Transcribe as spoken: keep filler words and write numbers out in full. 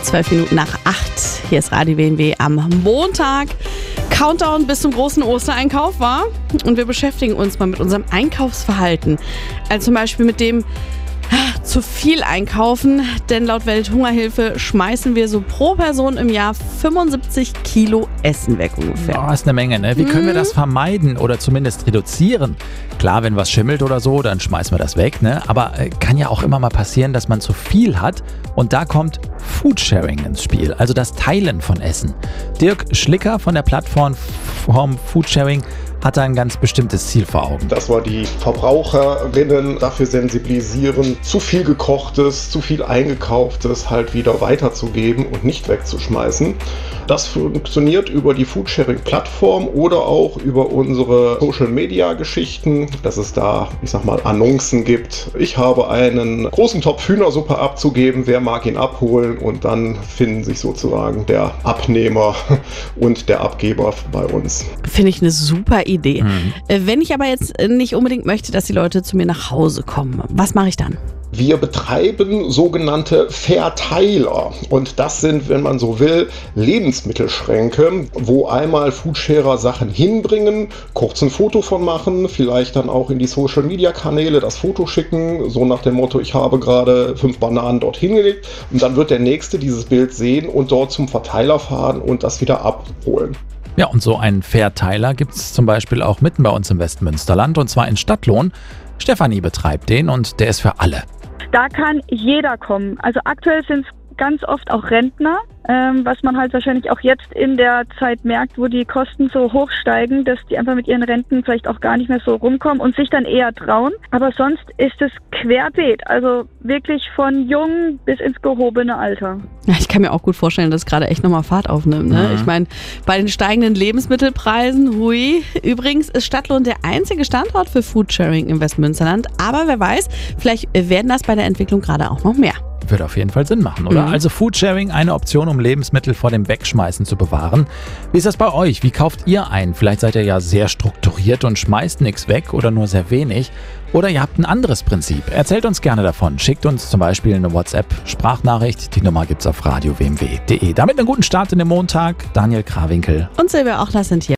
Zwölf Minuten nach acht. Hier ist Radio W M W am Montag. Countdown bis zum großen Ostereinkauf war. Und wir beschäftigen uns mal mit unserem Einkaufsverhalten. Also zum Beispiel mit dem zu viel einkaufen, denn laut Welthungerhilfe schmeißen wir so pro Person im Jahr fünfundsiebzig Kilo Essen weg ungefähr. Oh, ist eine Menge, ne? Wie können wir das vermeiden oder zumindest reduzieren? Klar, wenn was schimmelt oder so, dann schmeißen wir das weg, ne? Aber äh, kann ja auch immer mal passieren, dass man zu viel hat und da kommt Foodsharing ins Spiel, also das Teilen von Essen. Dirk Schlicker von der Plattform Foodsharing hat da ein ganz bestimmtes Ziel vor Augen. Dass wir die Verbraucherinnen dafür sensibilisieren, zu viel gekochtes, zu viel eingekauftes halt wieder weiterzugeben und nicht wegzuschmeißen. Das funktioniert über die Foodsharing-Plattform oder auch über unsere Social-Media-Geschichten, dass es da, ich sag mal, Annoncen gibt. Ich habe einen großen Topf Hühnersuppe abzugeben, wer mag ihn abholen, und dann finden sich sozusagen der Abnehmer und der Abgeber bei uns. Finde ich eine super Idee. Mhm. Wenn ich aber jetzt nicht unbedingt möchte, dass die Leute zu mir nach Hause kommen, was mache ich dann? Wir betreiben sogenannte Verteiler, und das sind, wenn man so will, Lebensmittelschränke, wo einmal Foodsharer Sachen hinbringen, kurz ein Foto von machen, vielleicht dann auch in die Social-Media-Kanäle das Foto schicken, so nach dem Motto, ich habe gerade fünf Bananen dort hingelegt, und dann wird der Nächste dieses Bild sehen und dort zum Verteiler fahren und das wieder abholen. Ja, und so einen Verteiler gibt es zum Beispiel auch mitten bei uns im Westmünsterland, und zwar in Stadtlohn. Stefanie betreibt den und der ist für alle. Da kann jeder kommen. Also aktuell sind es ganz oft auch Rentner, ähm, was man halt wahrscheinlich auch jetzt in der Zeit merkt, wo die Kosten so hoch steigen, dass die einfach mit ihren Renten vielleicht auch gar nicht mehr so rumkommen und sich dann eher trauen. Aber sonst ist es querbeet, also wirklich von jung bis ins gehobene Alter. Ja, ich kann mir auch gut vorstellen, dass es gerade echt nochmal Fahrt aufnimmt. Ne? Mhm. Ich meine, bei den steigenden Lebensmittelpreisen, hui. Übrigens ist Stadtlohn der einzige Standort für Foodsharing im Westmünsterland. Aber wer weiß, vielleicht werden das bei der Entwicklung gerade auch noch mehr. Würde auf jeden Fall Sinn machen, oder? Mhm. Also Foodsharing, eine Option, um Lebensmittel vor dem Wegschmeißen zu bewahren. Wie ist das bei euch? Wie kauft ihr ein? Vielleicht seid ihr ja sehr strukturiert und schmeißt nichts weg oder nur sehr wenig. Oder ihr habt ein anderes Prinzip. Erzählt uns gerne davon. Schickt uns zum Beispiel eine WhatsApp-Sprachnachricht. Die Nummer gibt's auf radio w m w punkt de. Damit einen guten Start in den Montag. Daniel Krawinkel Und Silvia Ochler sind hier.